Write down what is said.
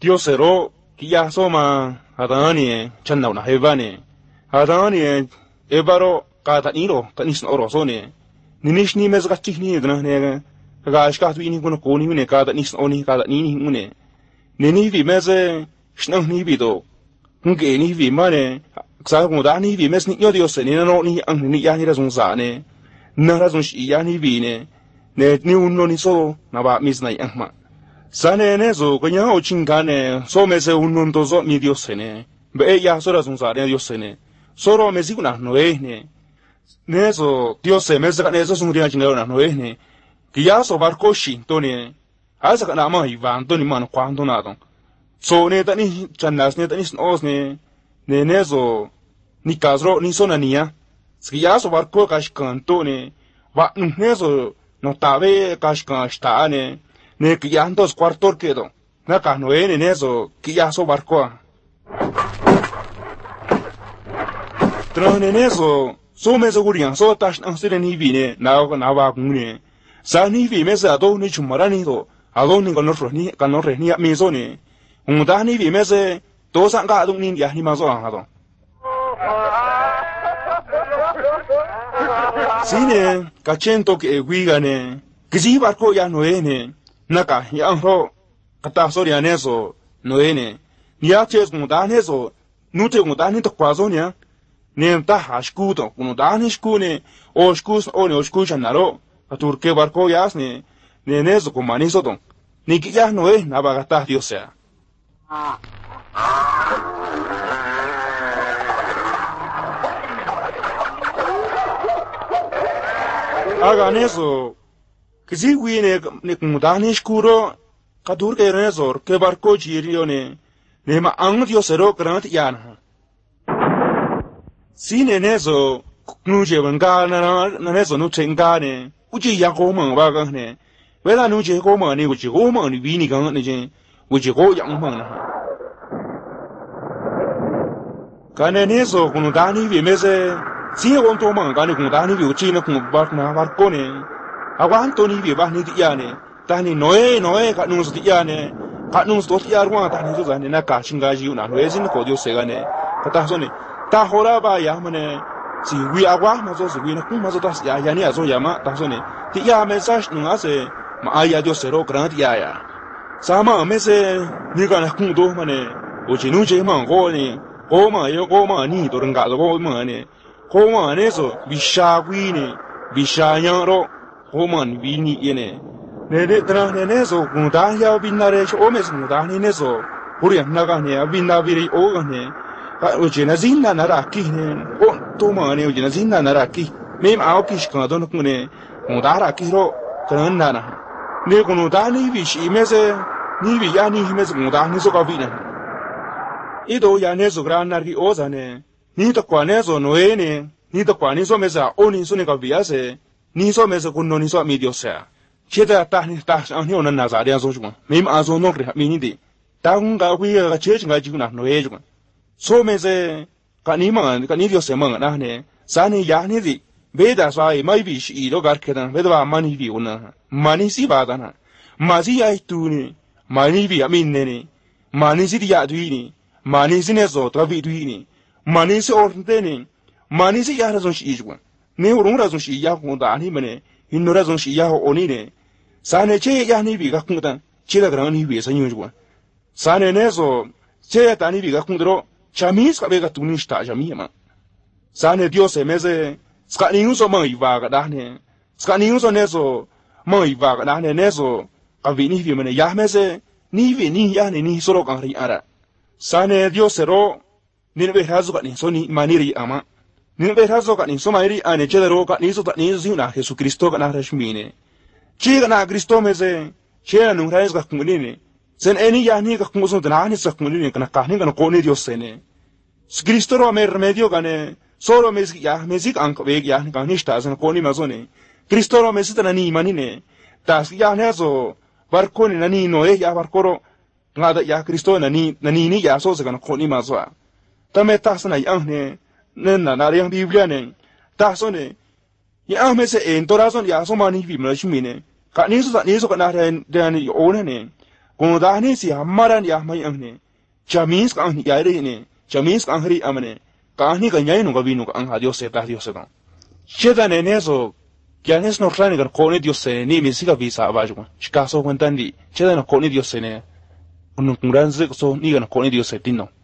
Diosero kia soma adani channa una hevani adani ebaro kata iro tanis orosone ninishni mez gachini dna ga ashkat wini kuno koni ne kata nis oni kata ni mune nini vi mez shnang ni bido nge ni vi mane sa ko da ni vi mez ni yo Dios ne no ni ang ni ya ni razon sa ne na razon shi ya ni vi ne ni unno ni so na ba mis na yang ma Sane ne zo kanya o chingane so mese unun to zo mi Dios ne be ya so razon sa ne Dios ne soro mesi kuna no ne zo Dios se mese kana eso sunguria chingana no ne kia so barco shi to ne asa kana ma ivan to ni man kwando na don so ne tani channas ne tani os ne zo ni kasro ni so na nia kia so barco kashkan to ne va ne zo no tabe kashkan sta ne kia antos cuartor quedo na ka no en eso kia so barco tron en eso so me segurian so tash an sire ni vine na ba kune sa ni vi me sa do ni chumarani do a do ni con no ni mi so ni un da ni vi me se do san ka do ni ya ni ma so ha do sine ka chento que guigane que barco ya no ene naka ya ho kata soria neso no ene ya ches como da neso no te como da ni to kwazo nia ne ta haskuto como da ni skune o skus o ne o skusha naro a turque barco ya ne neso como maniso don ni que ya no es na bagata Dios sea hagan eso que si viene como da ni skuro kadur ke resor ke barco chirio ne ma ang Dios ero grant yana sine neso nu je venga na neso nu chenga ne uji ya go mo ba ga ne wela nu je go mo ni uji go mo ni vi ni ga ne je uji go yang mo na kane neso kunu da ni vi mese si on to mo ga ni kunu da ni vi uji na kunu barco ne aguanto ni vi ba ni ya ne tani noe ka nung sti ya ne ka nung sto ya ruwa tani zo zane na ka chinga ji una noe sin ko dio se ga ne ta so ne ta hora ba ya mane si wi agwa ma zo si wi na ku ma zo ta ya ni a zo ya ma ta so ne ti ya message nung ase ma aya dio se ro grant ya sa ma me se ni ga na ku do ma ne o chi nu je ma go ni go ma ni do nga zo go ma ne go ma ne so bi sha wi ne bi sha yang ro go ma ni wi ni ye ne ne tra ne so guda ya binare o mes guda ne so puri naga ne abinda biri o ne o jena zinna naraki ne o to ma ne o jena zinna naraki mem ao kish ka don ne guda ra ki ro kan na na ne guda ni bi shi mese ni bi ya ni mes guda ni so ka bi ne ido ya ne so gran narki o za ne ni to kwa ne so no ne ni to kwa ni so mesa o ni so ne ka bi ya se ni so mesa kun no ni so mi dio sa现在大上有人拿啥的说什么？没嘛说弄的，没你的。当个会个车子个就拿弄什么？说明是个你们个你就什么那呢？啥呢？呀你的，别的说没必须一路个去的，别的话没你比我呢，没你是吧的呢？没是爱读呢，没你比阿明呢，没你是的呀对呢，没你是那说特别对呢，没你是ordem呢，没你是呀那种是一种，你有弄那种是呀红的你们呢？in razon shi ya ho oni ne sane che ya ni bi ga kun dan che da gran ni bi san yu ju sane ne so che ta ni bi ga kun dro chamis ka be ga tuni sta jami ma sane dio se meze ska ni so ma i va ga da ne ska ni so ne so ma i va ga da ne so ka vi ni bi me ne ya meze ni vi ni ya ni so ro ka ri ara sane dio se ro ni be ha zo ka ni so ni ma ni ri ama ni be ha zo ka ni so ma ri ane che da ro ka ni so ta ni zi na Jesucristo ka na rashmine chi ka na Cristo meze che na rais ka kumuni ne sen eni ya ni ka kumuso na ni sa kumuni ne kana ka ni ka ko ni Dios se ne Cristo ro me remedio ka ne solo me ya me zik an ko be ya ni ka ni sta san ko ni ma zo ne Cristo ro me sta na ni mani ne tas ya ne zo barko ni na ni no ya barko ro ngada ya Cristo na ni ya so se ka ko ni ma zo ta me tas na ya ne na yang Biblia ne ta so ne ya me se en torazon ya so mani bi ma shi ne ka ni so ka na de ni o ne Kung dahani si hamaran ya may ang Jamis ka ang yari ni, Jamis ka ang hari amane, kaani ka nyay nung gawin nung ang Dios ta Dios ta. Siya na neso, kaya nes no klani kan kone Dios ni misika visa abajo ko. Shikaso kwentandi, siya na kone Dios ne, unung kungranzi so ni kan kone Dios tino.